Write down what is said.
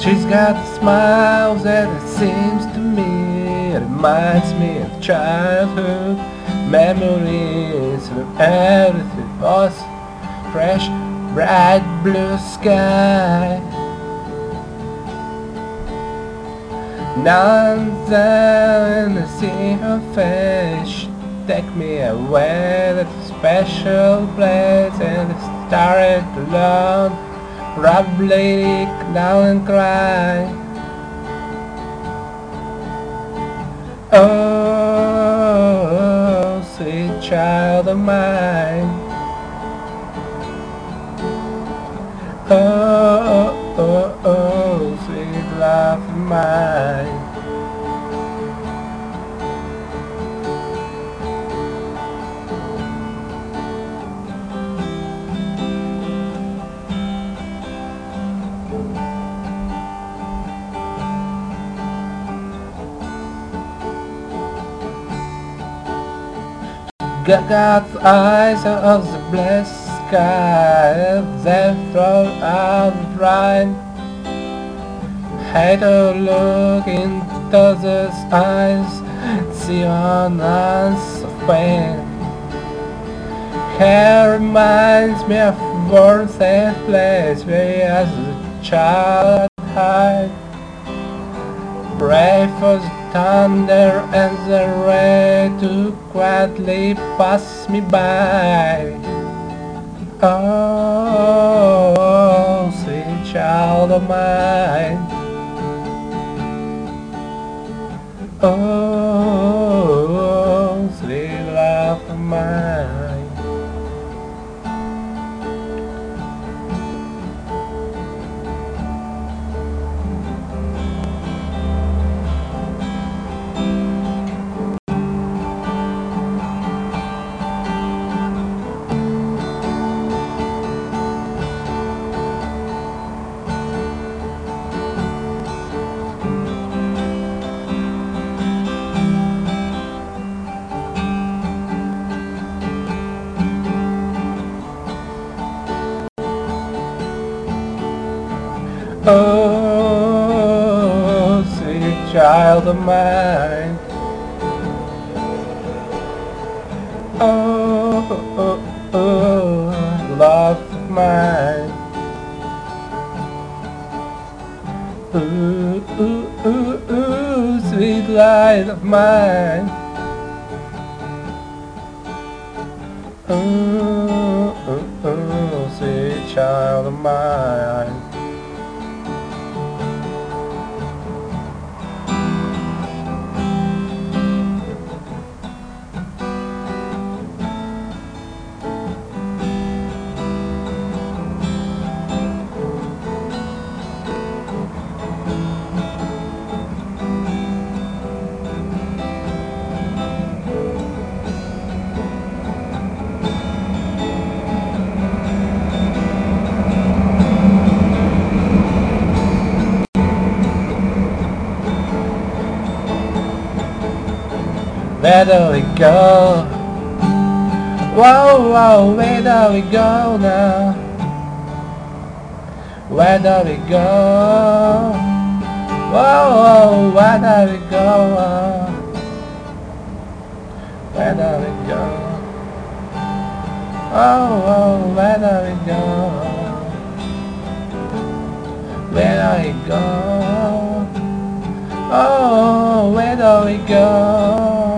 She's got a smile that it seems to me reminds me of childhood memories where everything was fresh, bright blue sky. Now and then I see her face, she take me away to a special place and I started alone, probably down and cry. Oh, sweet child of mine. Oh, sweet love of mine. God's eyes of the blessed sky, they throw out bright. Hate to look into those eyes, see on us of pain. Hair reminds me of a world safe place where as a child hide. Pray for the thunder and the rain to quietly pass me by. Oh, sweet child of mine. Oh, sweet love of mine. Oh, sweet child of mine. Oh, love of mine. Sweet light of mine. Sweet child of mine. Where do we go? Whoa, whoa, where do we go now? Where do we go? Whoa, whoa, where do we go? Where do we go? Oh, oh, where do we go? Where do we go? Oh, where do we go?